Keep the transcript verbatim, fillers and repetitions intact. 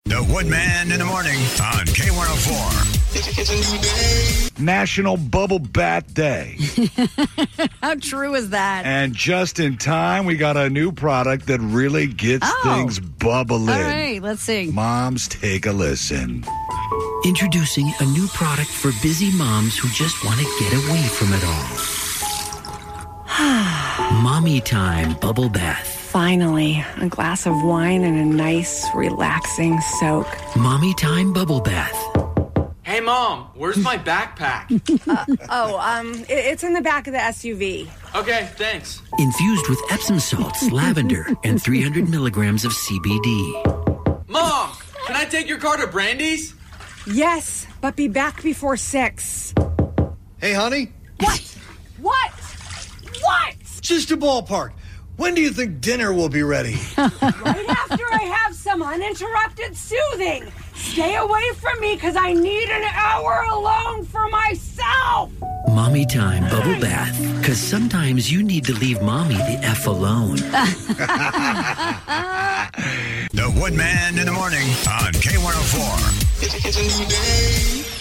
The Woodman in the morning on K one oh four. It's a new day. National Bubble Bath Day. How true is that? And just in time, we got a new product that really gets Oh. things bubbling. All right, let's see. Moms, take a listen. Introducing a new product for busy moms who just want to get away from it all. Mommy Time Bubble Bath. Finally, a glass of wine and a nice, relaxing soak. Mommy Time Bubble Bath. Hey, Mom, where's my backpack? Oh, um, it- it's in the back of the S U V. Okay, thanks. Infused with Epsom salts, lavender, and three hundred milligrams of C B D. Mom, can I take your car to Brandy's? Yes, but be back before six. Hey, honey, What? What? What? just a ballpark. When do you think dinner will be ready? Right after I have some uninterrupted soothing. Stay away from me because I need an hour alone for myself. Mommy Time Bubble Bath. Because sometimes you need to leave mommy the F alone. The Woodman in the morning on K one oh four. It's a new day.